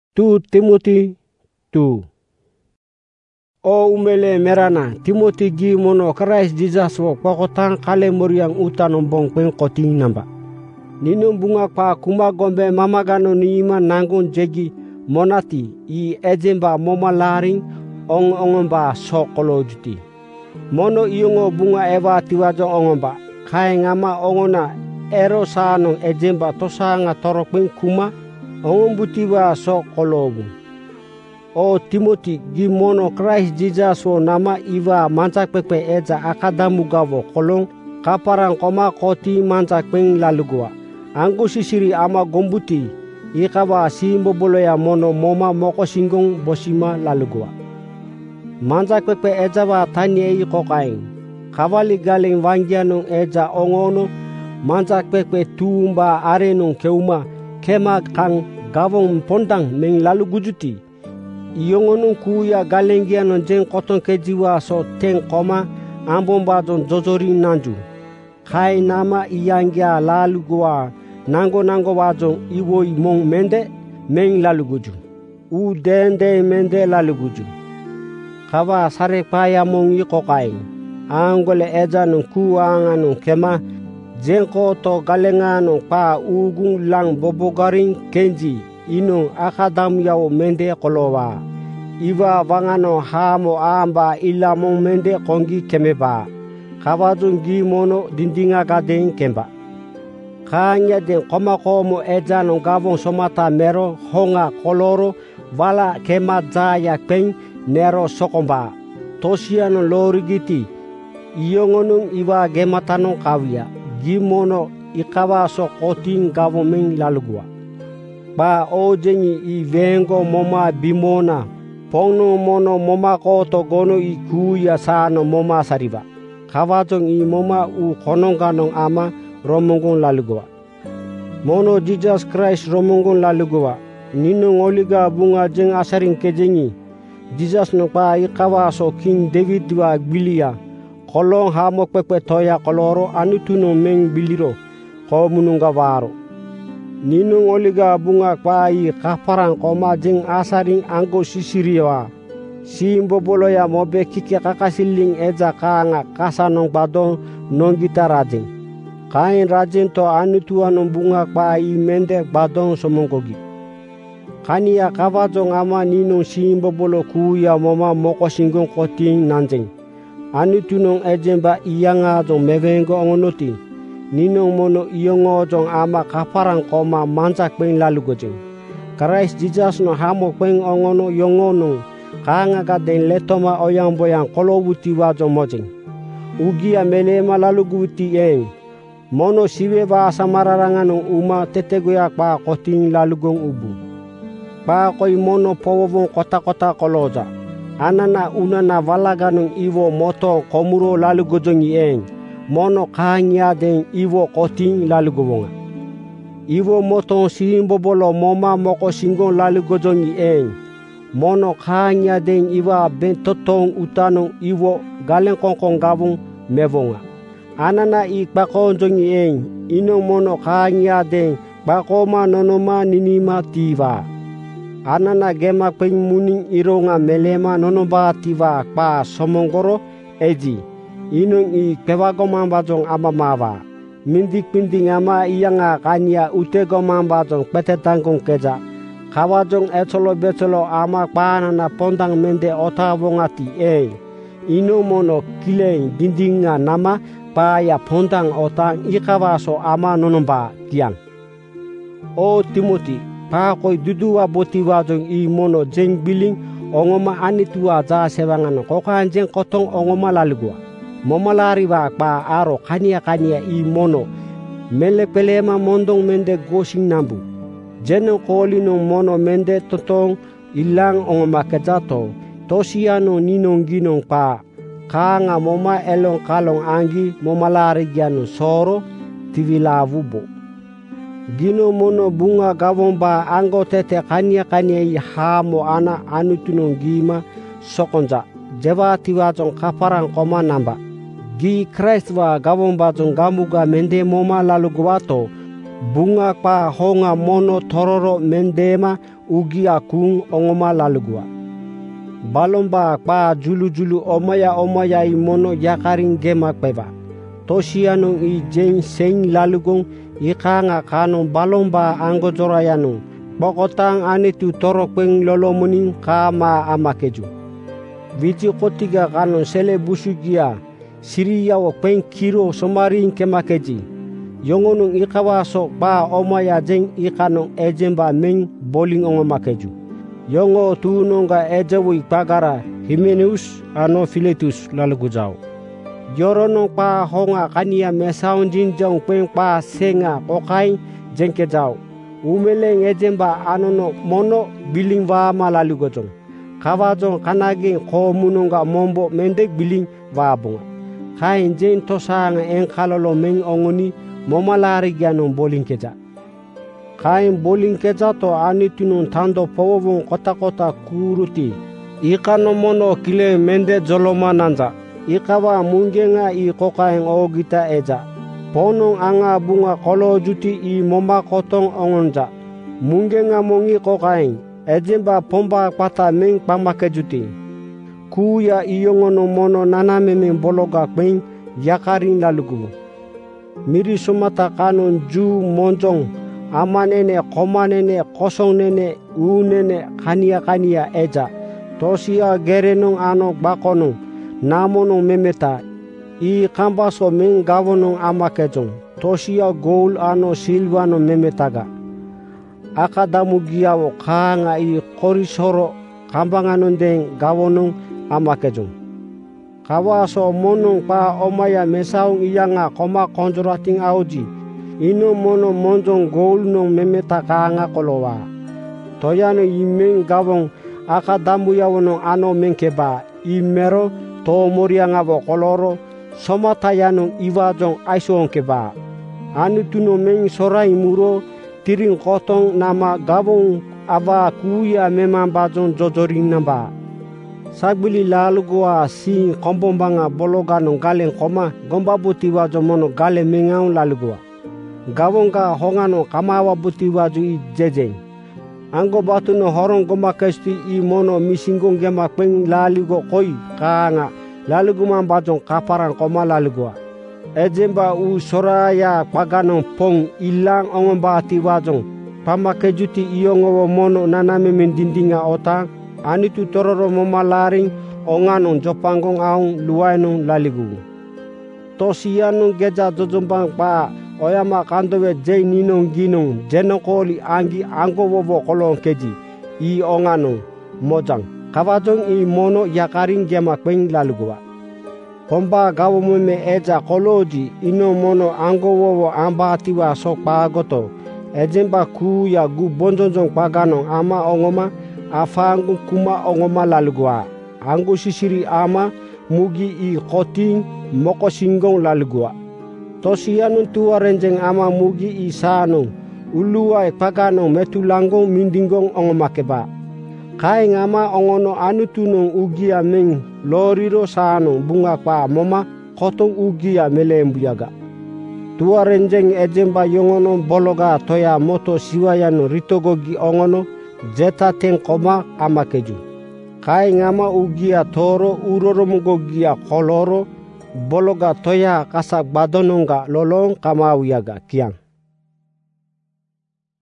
Tu Timothy tu. O umele merana Timothy gi mono Christ Jesus wo pakotang kale moriang utano bong pen koting namba. Nino bunga pa kuma gombe mamagano ni ima nangun jegi monati I ejemba moma laring ongomba sokolo juti. Mono iyongo bunga eva tiwajo ongomba kai ngama ongona ero sano ejemba tosanga torokpen kuma ongombutiwa sokolobu. O Timothy gi mono Christ Jesus wo nama iwa manjak pepe eja akadamu gavo kolong kaparang koma koti manjak peng lalugwa. Anggu sisiri ama gombuti ikawa simbo boloya mono moma moko singgong bosima lalugwa. Manjak pepe eja wa tanye kokaing. Kawali galing wanggianong eja ongono manjak pepe tumba arenong keuma kema kang gavong pondang meng lalu gujuti. Iyongonung kuya galengianon jeng kotong kejiwa so teng koma ambomba don jojoring nanju. Kai nama iyangya lalu gua nango wajong iwoi mong mende meng lalu guju. U dende mende lalu guju. Kawa sare paya mong ikokaing. Anggole eja nung kuanga nung kema jengko to galenganong pa ugung lang bobogaring kenji inung akadam yaw mende kolowa. Iwa wangano hamo amba ila mong mende kongi kemeba. Kawajung gi mono dindinga gadeng kemba. Kanya den komakomo eja nung gavong somata mero honga koloro wala kema jaya peng nero sokomba. Tosiano lorigiti. Iyongonung iwa gematanong kawia. Gimono ikawa so koting gavomeng lalugwa. Ba ojengi I vengo moma bimona. Pongno mono moma koto gono I kuya sano moma sariba. Kawajong I moma u konongganong ama romongon lalugwa. Mono Jesus Christ romongon lalugwa. Nino ngoliga bunga jeng asaring kejengi. Jesus no pa ikawa so King David wa bilia. Kolong hamo pepe toya koloro anutuno meng biliro ko mununga waro. Nino ngoliga bunga pai kaparang koma jeng asaring anggo sisiriwa. Simbo boloya mobe kike kakasiling eja kanga kasanong badong nonggita rajeng. Kain rajeng to anutuanong bunga pai mende badong somongkogi. Kania kawajong ama nino simbo bolo kuya moma moko singgong koting nanjeng. Anutunong ejemba iyanga jong mevengo ongonoti. Ninong mono iyongo jong ama kaparang koma manjak peng lalu gojeng. Christ Jesus no hamo peng ongono yongonong. Kanga gadeng letoma oyang boyang kolowuti wajong mojeng. Ugia melema lalu guti eng. Mono siwe ba samararanganong uma tetegoyak pa koting lalugong ubu. Pa koi mono powovong kota-kota koloja. Anana unana walaganong iwo moto komuro lalu gojongi eng. Mono kanya den iwo koting lalu gowonga. Iwo moto simbo bolo moma moko singgong lalu gojongi eng. Mono kanya den iwa bentotong utanong iwo galeng kongkong gavung mevonga. Anana ik bakonjongi eng. Inong mono kanya den bakoma nonoma ninima tiwa. Anana gemak peng muning ironga melema nonoba tiwa pa somongoro eji. Inung I pewagomambajong amamawa. Mindik pinding ama iyanga kanya utegomambajong petetangkong keja. Kawajong etsolo betsolo ama panana pondang mende otawongati eng. Inung mono kileng dindinga nama paya pondang otang ikawaso ama nonomba tiang. O Timothy. Pakoi dudua botiwa jong I mono jeng biling ongoma anitua ja sewangan kokan jeng kotong ongoma lalugwa. Momalari wa pa aro kania I mono mele pelema mondong mende gosing nambu. Jeno kolino mono mende totong ilang ongoma kejato. Tosiano ninong ginong pa. Kanga moma elong kalong anggi momalari giano soro tiwilavubo. Gino mono bunga gavomba anggo tete kania I hamo ana anutunong gima sokonja. Jewa tiwajong kaparang koma namba. Gi Christ wa gavomba jong gamuga mende moma lalu gwato. Bunga pa honga mono tororo mendema ugia kung ongoma lalugua. Balomba pa julu-julu omaya imono yakaring gema kweba. Tosianong i jeng seng lalugong ikanga kanong balomba anggojorayanong. Bokotang anitu torokweng lolomuning kama amakeju. Viti kotiga kanon sele busugia siriya o kweng kiro somaring kemakeji. Yongonung ikawaso pa omaya jeng ikanong ejemba meng boling ongomakeju. Yongo tuunonga ejewi pagara Himeneus ano Filetus lalugujao. Yoronong pa honga kania mesaon jinjong kweng pa senga kokai jengkejao. Umeleng ejemba anono mono biling wa malalugojong. Kawajong kanaging komunonga mombo mendek biling wa bunga. Kain jen tosanga engkalolo meng ongoni momalari gyanong boling keja. Kain boling keja to anitunong tando powong kota-kota kuruti. Ika no mono kile mende joloma nanja. Ikawa mungenga i kokaeng ogita eja. Ponong anga bunga kolo juti i moma kotong ongonja. Mungenga mongi kokaeng. Ejemba pomba pata meng pamake juti. Kuya iyongono mono naname meng bologa kweng yakaring lalugu. Miri sumata kanon ju monjong. Amanene, komanene, kosongnene, unene, kania eja. Tosia gerenong ano bakonong, namonong memeta. I kambaso meng gawonong amakejong. Tosia gold ano silvano memetaga. Akadamu giawo kanga i korisoro kambanganondeng gawonong amakejong. Kawaso monong pa omaya mesaung iyanga koma konjorating auji. Ino mono monjong gold nong memeta kanga kolowa. Toyano imeng gawong akadamu yawonong ano mengkeba. Imero to morianga wo koloro somatayanong iwajong aisong keba. Anu tuno meng sorai muro tiring kotong nama gawong aba kuya memang bajong jojoring namba. Sagbili lalu gua sing kombombanga bologanong galeng koma gombabu tiwajo mono gale mengaung lalu gua. Gawong ka hongano kamawa buti waju i jejeng. Anggo batu no horong gomba kesti i mono misinggong gema peng lalu go koi kanga lalu guma bajong kaparan koma lalu gua. Ejemba u soraya paganong pong ilang ongombati wajong. Pamake juti iyongowo mono naname mendindinga otang. Anitu tororo momalaring onganong jopanggong aung luwainong laligu. Tosianong geja jojombang pa oyama kandowe jay ninong ginong jenokoli anggi anggo wowo kolong keji. I onganong mojang. Kawajong i mono yakaring gema kweng lalugua. Pomba gawo meme eja koloji ino mono anggo wowo ambatiwa sok pagoto. Ejemba kuya gu bonjonjong paganong ama ongoma afangu kuma ongoma lalugua. Anggo sisiri ama mugi i koting moko singgong lalugua. Tosianun tua renjeng ama mugi i sanong uluai paganong metulanggong mindinggong ongoma keba. Kaing ama ongono anutunong ugia meng loriro sanong bunga pa moma kotong ugia melembuyaga. Tua renjeng ejemba yongono bologa toya moto siwayano ritogogi ongono jeta teng koma amakeju. Kaing ama ugia toro uroromugogia koloro bologa toya kasak badononga lolong kamawiyaga kiang.